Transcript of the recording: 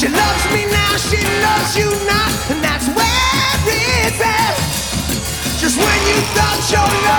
She loves me now, she loves you not, and that's where it's at. Just when you thought your love